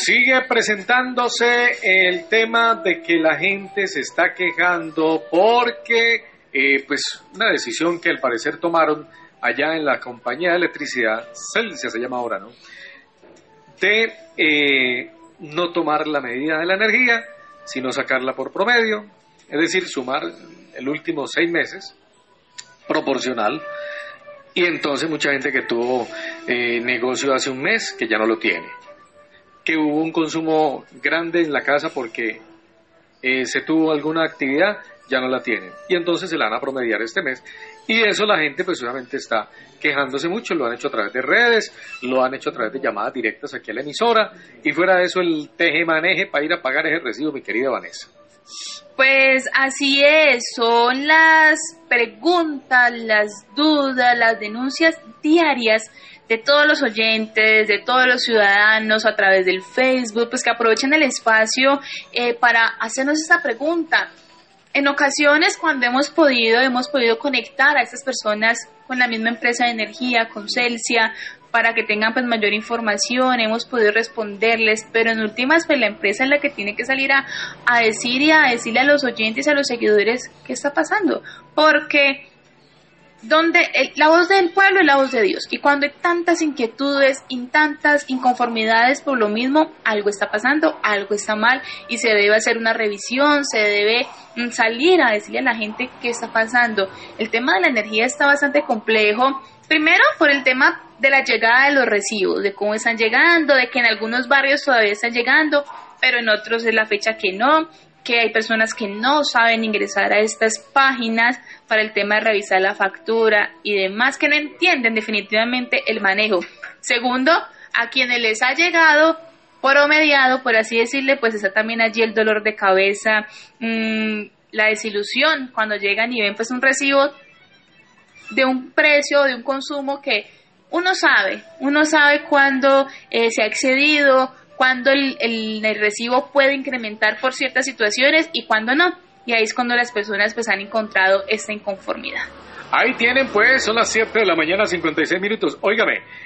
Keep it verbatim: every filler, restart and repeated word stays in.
Sigue presentándose el tema de que la gente se está quejando porque, eh, pues, una decisión que al parecer tomaron allá en la compañía de electricidad, Celsia se llama ahora, ¿no? De eh, no tomar la medida de la energía, sino sacarla por promedio, es decir, sumar el último seis meses, proporcional, y entonces mucha gente que tuvo eh, negocio hace un mes, que ya no lo tiene, que hubo un consumo grande en la casa porque eh, se tuvo alguna actividad, ya no la tienen, y entonces se la van a promediar este mes, y eso la gente pues obviamente está quejándose mucho, lo han hecho a través de redes, lo han hecho a través de llamadas directas aquí a la emisora, y fuera de eso el teje-maneje para ir a pagar ese recibo, mi querida Vanessa. Pues así es, son las preguntas, las dudas, las denuncias diarias de todos los oyentes, de todos los ciudadanos a través del Facebook, pues que aprovechen el espacio eh, para hacernos esta pregunta. En ocasiones cuando hemos podido, hemos podido conectar a estas personas con la misma empresa de energía, con Celsia, para que tengan pues mayor información, hemos podido responderles, pero en últimas pues la empresa es la que tiene que salir a, a decir y a decirle a los oyentes y a los seguidores qué está pasando, porque donde el, la voz del pueblo es la voz de Dios, y cuando hay tantas inquietudes y tantas inconformidades por lo mismo, algo está pasando, algo está mal y se debe hacer una revisión, se debe mm, salir a decirle a la gente qué está pasando. El tema de la energía está bastante complejo, primero por el tema de la llegada de los recibos, de cómo están llegando, de que en algunos barrios todavía están llegando, pero en otros es la fecha que no, que hay personas que no saben ingresar a estas páginas para el tema de revisar la factura y demás, que no entienden definitivamente el manejo. Segundo, a quienes les ha llegado promediado, por así decirle, pues está también allí el dolor de cabeza, mmm, la desilusión cuando llegan y ven pues un recibo de un precio, de un consumo que uno sabe, uno sabe cuándo eh, se ha excedido, cuándo el, el, el recibo puede incrementar por ciertas situaciones y cuándo no. Y ahí es cuando las personas pues han encontrado esta inconformidad. Ahí tienen pues, son las siete de la mañana, cincuenta y seis minutos. Óigame,